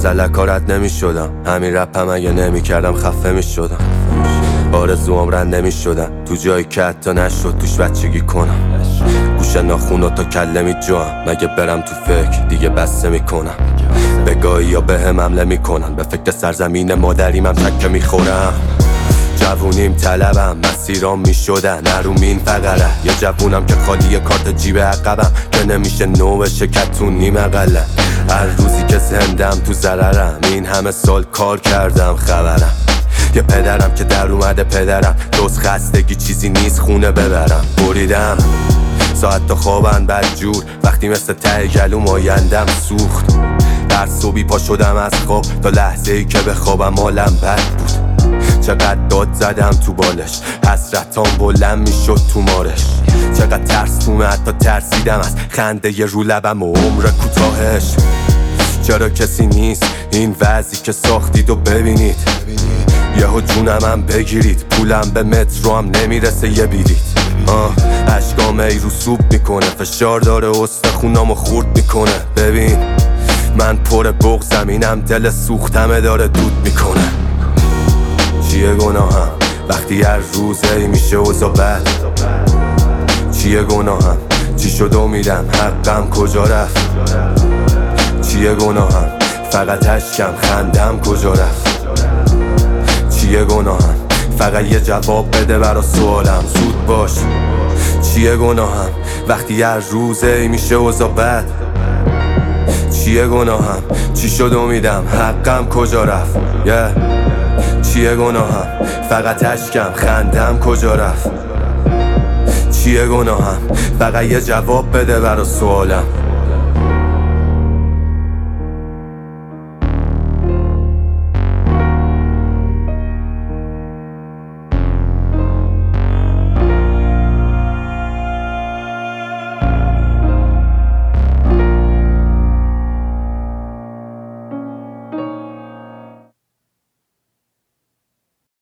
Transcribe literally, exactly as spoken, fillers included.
از علکارت نمی شدم، همین رپم اگه نمی کردم خفه می شدم. آرزوام رنده می شدن تو جایی که حتی نشد توش بچگی کنم. گوشه ناخون و تا کله می جوام، مگه برم تو فکر دیگه بسته می کنم. بگاهی یا به هم حمله می کنن، به فکر سرزمین مادریم هم چکه می خورم. جوونیم طلبم، مسیرام می شدن نرومین فقره. یه جوونم که خالی کارت جیب عقبم، که نمیشه نو بشه کتون نیم اقله. هر روزی که زندم تو ضررم، این همه سال کار کردم خبرم. یه پدرم که در اومده پدرم، دوست خستگی چیزی نیست خونه ببرم. بریدم ساعت تا خوابن بدجور، وقتی مثل ته گلوم آیندم سوخت. در صبحی پا شدم از خواب، تا لحظه ای که به خوابم حالم بد بود. چقدر داد زدم تو بالش، حسرتام بلند میشد تو مارش. چقدر ترس تومه، حتی ترسیدم از خنده ی رو لبم و عمر کوتاهش. چرا کسی نیست این وضعی که ساختید و ببینید؟ یهو جونم هم بگیرید، پولم به مترو هم نمیرسه یه بیلیت. آه اشکام ای رو سوب میکنه، فشار داره استخونامو خورد میکنه. ببین من پر بغضم، اینم دل سوختمه داره دود میکنه. چیه گناهم وقتی هر روزه میشه اوضاع بد؟ چیه گناهم چی شد امیدم حقم کجا رفت؟ چیه گناهم فقط اشکم خندم کجا رفت؟ چیه گناهم فقط یه جواب بده برا سوالم، زود باش. چیه گناهم وقتی هر روزه میشه اوضاع بد؟ چیه گناهم چی شد امیدم حقم کجا رفت؟ yeah. چیه گناهم فقط اشکم خندم کجا رفت؟ چیه گناهم فقط یه جواب بده برا سوالم.